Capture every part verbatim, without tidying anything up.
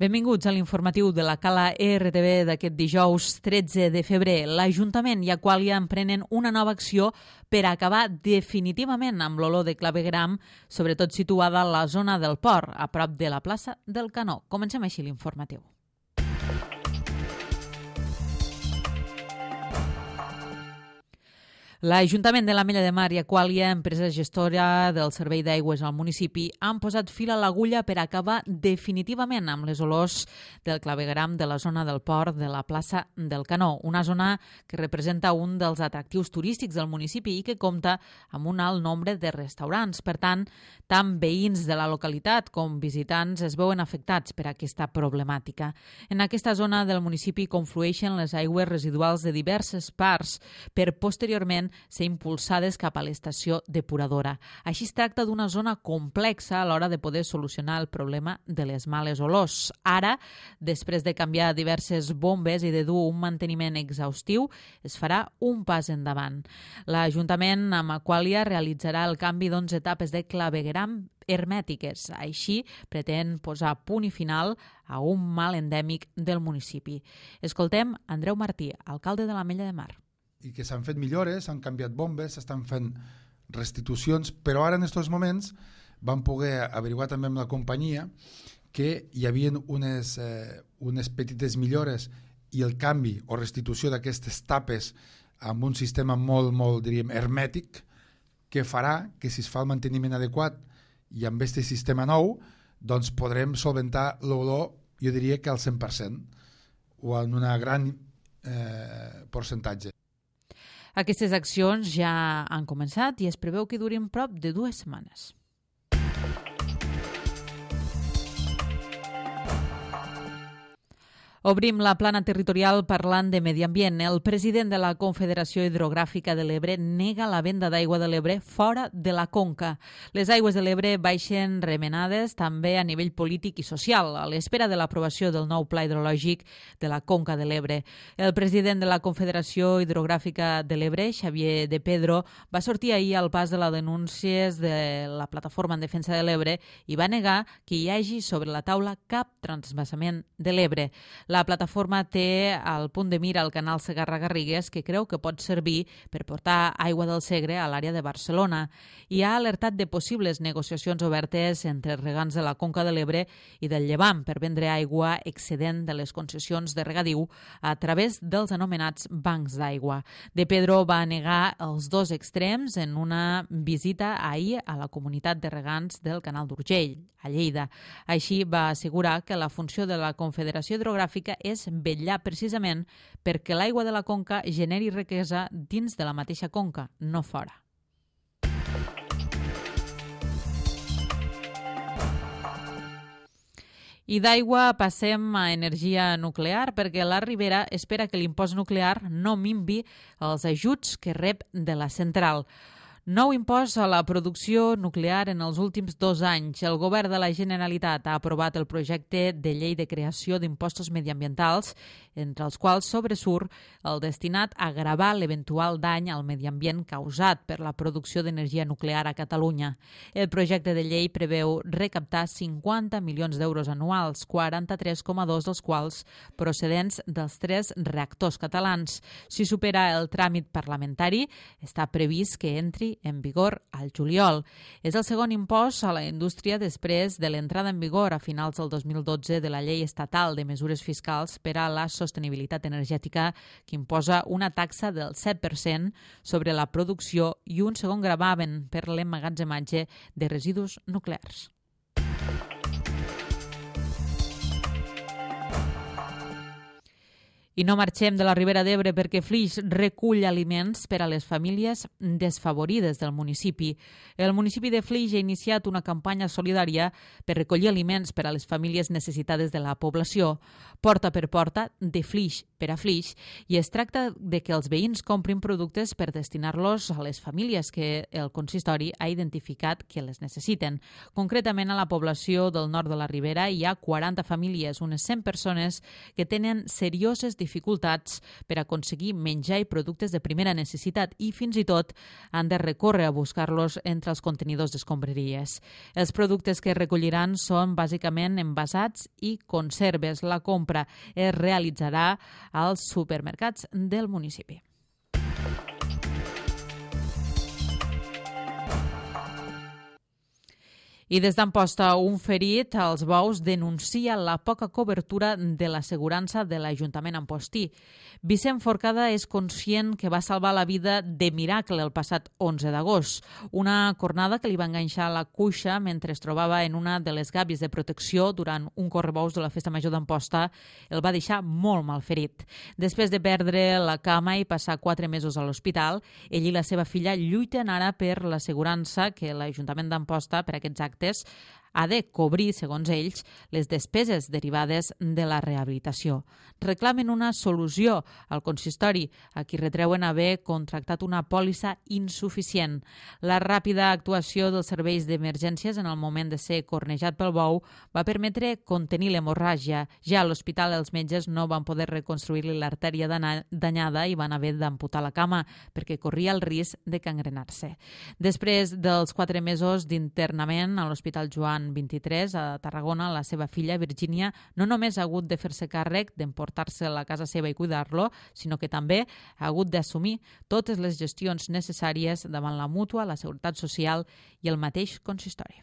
Benvinguts a l'informatiu de la Cala E R T V d'aquest dijous tretze de febrer. L'Ajuntament i Aqualia emprenen una nova acció per acabar definitivament amb l'olor de clavegueram, sobretot situada a la zona del port, a prop de la plaça del Canó. Comencem així l'informatiu. L'Ajuntament de l'Ametlla de Mar i Aqualia, empresa gestora del servei d'aigües al municipi, han posat fil a l'agulla per acabar definitivament amb les olors del clavegueram de la zona del port de la plaça del Canó, una zona que representa un dels atractius turístics del municipi i que compta amb un alt nombre de restaurants. Per tant, tant veïns de la localitat com visitants es veuen afectats per aquesta problemàtica. En aquesta zona del municipi conflueixen les aigües residuals de diverses parts per posteriorment ser impulsades cap a l'estació depuradora. Així es tracta d'una zona complexa a l'hora de poder solucionar el problema de les males olors. Ara, després de canviar diverses bombes i de dur un manteniment exhaustiu, es farà un pas endavant. L'Ajuntament amb Aqualia realitzarà el canvi d'onze etapes de clavegueram hermètiques. Així, pretén posar punt i final a un mal endèmic del municipi. Escoltem Andreu Martí, alcalde de l'Ametlla de Mar. I que s'han fet millores, s'han canviat bombes, s'estan fent restitucions, però ara en aquests moments vam poder averiguar també amb la companyia que hi havia unes, eh, unes petites millores i el canvi o restitució d'aquestes tapes amb un sistema molt, molt, diríem, hermètic, que farà que si es fa el manteniment adequat i amb aquest sistema nou, doncs podrem solventar l'olor, jo diria que al cent per cent o en un gran eh, percentatge. Aquestes accions ja han començat i es preveu que durin prop de dues setmanes. Obrim la plana territorial parlant de medi ambient. El president de la Confederació Hidrogràfica de l'Ebre nega la venda d'aigua de l'Ebre fora de la conca. Les aigües de l'Ebre baixen remenades també a nivell polític i social, a l'espera de l'aprovació del nou pla hidrològic de la conca de l'Ebre. El president de la Confederació Hidrogràfica de l'Ebre, Xavier de Pedro, va sortir ahir al pas de les denúncies de la Plataforma en Defensa de l'Ebre i va negar que hi hagi sobre la taula cap transvasament de l'Ebre. La plataforma té al punt de mira el canal Segarra-Garrigues, que creu que pot servir per portar aigua del Segre a l'àrea de Barcelona, i ha alertat de possibles negociacions obertes entre regants de la Conca de l'Ebre i del Llevant per vendre aigua excedent de les concessions de regadiu a través dels anomenats bancs d'aigua. De Pedro va negar els dos extrems en una visita ahir a la comunitat de regants del Canal d'Urgell, a Lleida. Així va assegurar que la funció de la Confederació Hidrogràfica és vetllar precisament perquè l'aigua de la conca generi riquesa dins de la mateixa conca, no fora. I d'aigua passem a energia nuclear perquè la Ribera espera que l'impost nuclear no minvi els ajuts que rep de la central. Nou impost a la producció nuclear en els últims dos anys. El govern de la Generalitat ha aprovat el projecte de llei de creació d'impostos mediambientals, entre els quals sobresurt el destinat a gravar l'eventual dany al medi ambient causat per la producció d'energia nuclear a Catalunya. El projecte de llei preveu recaptar cinquanta milions d'euros anuals, quaranta-tres coma dos dels quals procedents dels tres reactors catalans. Si supera el tràmit parlamentari, està previst que entri en vigor al juliol. És el segon impost a la indústria després de l'entrada en vigor a finals del dos mil dotze de la Llei Estatal de Mesures Fiscals per a la Sostenibilitat Energètica, que imposa una taxa del set per cent sobre la producció i un segon gravamen per l'emmagatzematge de residus nuclears. I no marxem de la Ribera d'Ebre perquè Flix recull aliments per a les famílies desfavorides del municipi. El municipi de Flix ha iniciat una campanya solidària per recollir aliments per a les famílies necessitades de la població, porta per porta, de Flix per a Flix, i es tracta de que els veïns comprin productes per destinar-los a les famílies que el consistori ha identificat que les necessiten. Concretament, a la població del nord de la Ribera hi ha quaranta famílies, unes cent persones que tenen serioses dificultats dificultats per aconseguir menjar i productes de primera necessitat i fins i tot han de recórrer a buscar-los entre els contenidors d'escombraries. Els productes que recolliran són bàsicament envasats i conserves. La compra es realitzarà als supermercats del municipi. I des d'Amposta, un ferit als bous denuncia la poca cobertura de l'assegurança de l'Ajuntament ampostí. Vicent Forcada és conscient que va salvar la vida de miracle el passat onze d'agost, una cornada que li va enganxar la cuixa mentre es trobava en una de les gàbies de protecció durant un correbous de la Festa Major d'Amposta. El va deixar molt mal ferit. Després de perdre la cama i passar quatre mesos a l'hospital, ell i la seva filla lluiten ara per l'assegurança que l'Ajuntament d'Amposta per aquests actes ha de cobrir, segons ells, les despeses derivades de la rehabilitació. Reclamen una solució al consistori, a qui retreuen haver contractat una pòlissa insuficient. La ràpida actuació dels serveis d'emergències en el moment de ser cornejat pel bou va permetre contenir l'hemorràgia. Ja a l'hospital els metges no van poder reconstruir-li l'artèria danyada i van haver d'amputar la cama perquè corria el risc de cangrenar-se. Després dels quatre mesos d'internament a l'Hospital Joan vint-i-tres a Tarragona, la seva filla Virgínia no només ha hagut de fer-se càrrec d'emportar-se a la casa seva i cuidar-lo, sinó que també ha hagut d'assumir totes les gestions necessàries davant la mútua, la Seguretat Social i el mateix consistori.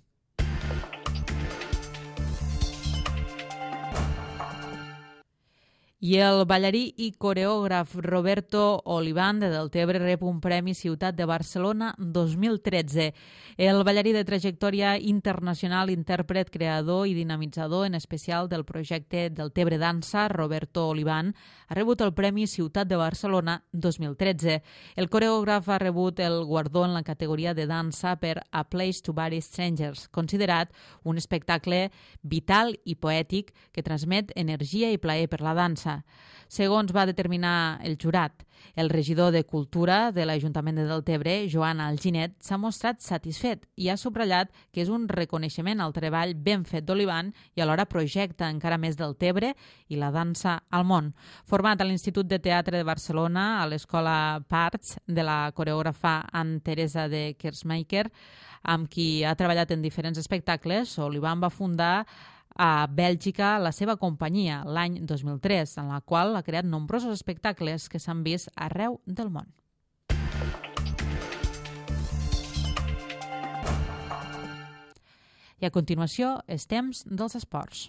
I el ballarí i coreògraf Roberto Olivan de Deltebre rep un Premi Ciutat de Barcelona dos mil tretze. El ballarí de trajectòria internacional, intèrpret, creador i dinamitzador, en especial del projecte Deltebre Dansa, Roberto Olivan, ha rebut el Premi Ciutat de Barcelona dos mil tretze. El coreògraf ha rebut el guardó en la categoria de dansa per A Place to Bury Strangers, considerat un espectacle vital i poètic que transmet energia i plaer per la dansa. Segons va determinar el jurat, el regidor de Cultura de l'Ajuntament de Deltebre, Joan Alginet, s'ha mostrat satisfet i ha subratllat que és un reconeixement al treball ben fet d'Olivan i alhora projecta encara més Deltebre i la dansa al món. Format a l'Institut de Teatre de Barcelona, a l'Escola Parts de la coreògrafa Anne Teresa de Kersmaker, amb qui ha treballat en diferents espectacles, Olivan va fundar a Bèlgica la seva companyia l'any dos mil tres, en la qual ha creat nombrosos espectacles que s'han vist arreu del món. I a continuació, és temps dels esports.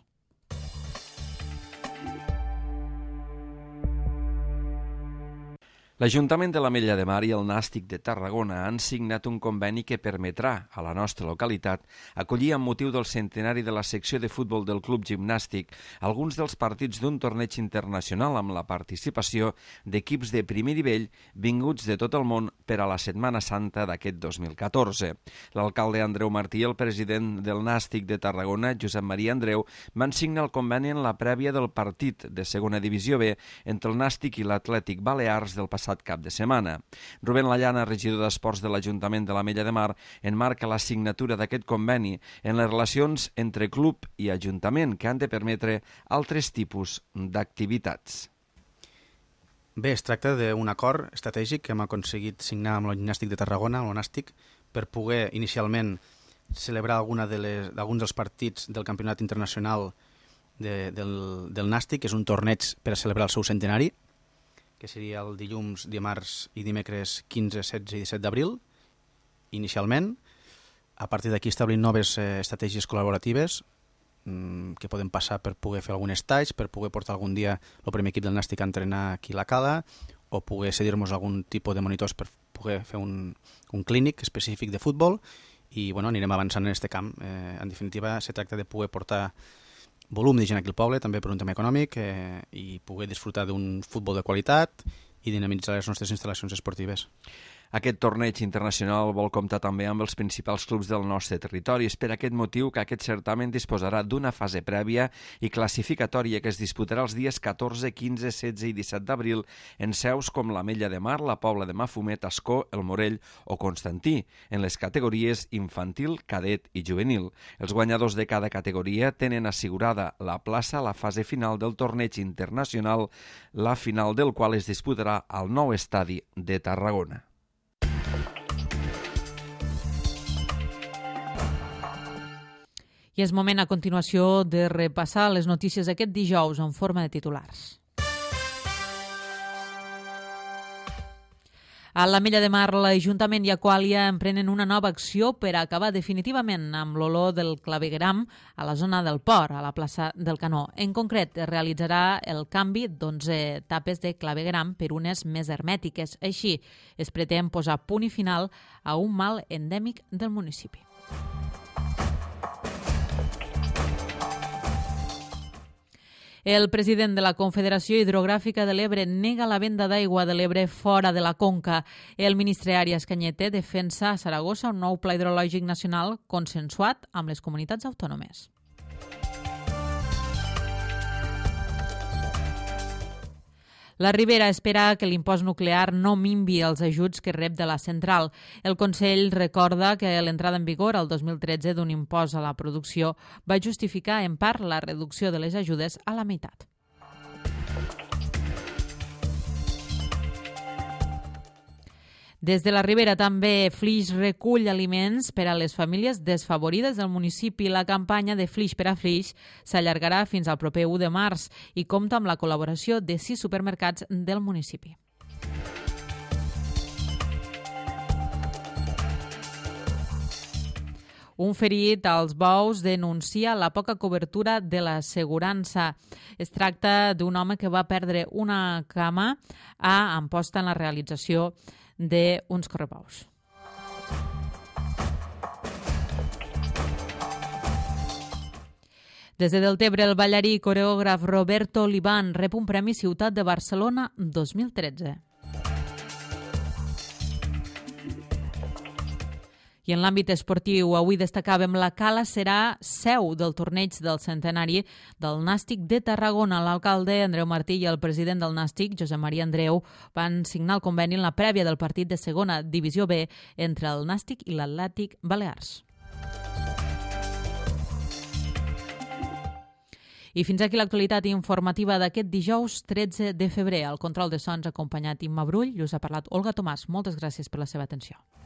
L'Ajuntament de l'Ametlla de Mar i el Nàstic de Tarragona han signat un conveni que permetrà a la nostra localitat acollir amb motiu del centenari de la secció de futbol del Club Gimnàstic alguns dels partits d'un torneig internacional amb la participació d'equips de primer nivell vinguts de tot el món per a la Setmana Santa d'aquest dos mil catorze. L'alcalde Andreu Martí i el president del Nàstic de Tarragona, Josep Maria Andreu, van signar el conveni en la prèvia del partit de segona divisió B entre el Nàstic i l'Atlètic Balears del passat cap de setmana. Rubén Lallana, regidor d'Esports de l'Ajuntament de l'Ametlla de Mar, enmarca la signatura d'aquest conveni en les relacions entre club i ajuntament que han de permetre altres tipus d'activitats. Bé, es tracta d'un acord estratègic que hem aconseguit signar amb el Gimnàstic de Tarragona, amb el Nàstic, per poder inicialment celebrar alguna de les, d'alguns dels partits del campionat internacional de, del, del Nàstic, que és un torneig per a celebrar el seu centenari, que seria el dilluns, dimarts i dimecres quinze, setze i disset d'abril, inicialment. A partir d'aquí establim noves eh, estratègies col·laboratives mmm, que poden passar per poder fer algun estatge, per poder portar algun dia el primer equip del Nàstic a entrenar aquí a la Cala, o poder cedir-nos algun tipus de monitors per poder fer un, un clínic específic de futbol, i bueno, anirem avançant en aquest camp. Eh, en definitiva, se tracta de poder portar volum de gent aquí al poble, també per un tema econòmic, eh, i poder disfrutar d'un futbol de qualitat i dinamitzar les nostres instal·lacions esportives. Aquest torneig internacional vol comptar també amb els principals clubs del nostre territori. És per aquest motiu que aquest certamen disposarà d'una fase prèvia i classificatòria que es disputarà els dies catorze, quinze, setze i disset d'abril en seus com l'Ametlla de Mar, la Pobla de Mafumet, Ascó, el Morell o Constantí, en les categories infantil, cadet i juvenil. Els guanyadors de cada categoria tenen assegurada la plaça a la fase final del torneig internacional, la final del qual es disputarà al nou estadi de Tarragona. I és moment a continuació de repassar les notícies d'aquest dijous en forma de titulars. A l'Ametlla de Mar, l'Ajuntament i Aquàlia emprenen una nova acció per acabar definitivament amb l'olor del clavegueram a la zona del port, a la plaça del Canó. En concret, es realitzarà el canvi d'onze tapes de clavegueram per unes més hermètiques. Així, es pretén posar punt i final a un mal endèmic del municipi. El president de la Confederació Hidrogràfica de l'Ebre nega la venda d'aigua de l'Ebre fora de la conca. El ministre Arias Cañete defensa a Saragossa un nou pla hidrològic nacional consensuat amb les comunitats autònomes. La Ribera espera que l'impost nuclear no minvi els ajuts que rep de la central. El Consell recorda que l'entrada en vigor el dos mil tretze d'un impost a la producció va justificar en part la reducció de les ajudes a la meitat. Des de la Ribera també Flix recull aliments per a les famílies desfavorides del municipi. La campanya de Flix per a Flix s'allargarà fins al proper u de març i compta amb la col·laboració de sis supermercats del municipi. Un ferit als bous denuncia la poca cobertura de l'assegurança. Es tracta d'un home que va perdre una cama a Amposta en la realització d'uns correbous. Des de Deltebre, el ballarí i coreògraf Roberto Olivan rep un Premi Ciutat de Barcelona dos mil tretze. I en l'àmbit esportiu, avui destacàvem la Cala serà seu del torneig del centenari del Nàstic de Tarragona. L'alcalde Andreu Martí i el president del Nàstic, Josep Maria Andreu, van signar el conveni en la prèvia del partit de segona divisió B entre el Nàstic i l'Atlètic Balears. I fins aquí l'actualitat informativa d'aquest dijous tretze de febrer. Al control de sons acompanyat Imma Brull i us ha parlat Olga Tomàs. Moltes gràcies per la seva atenció.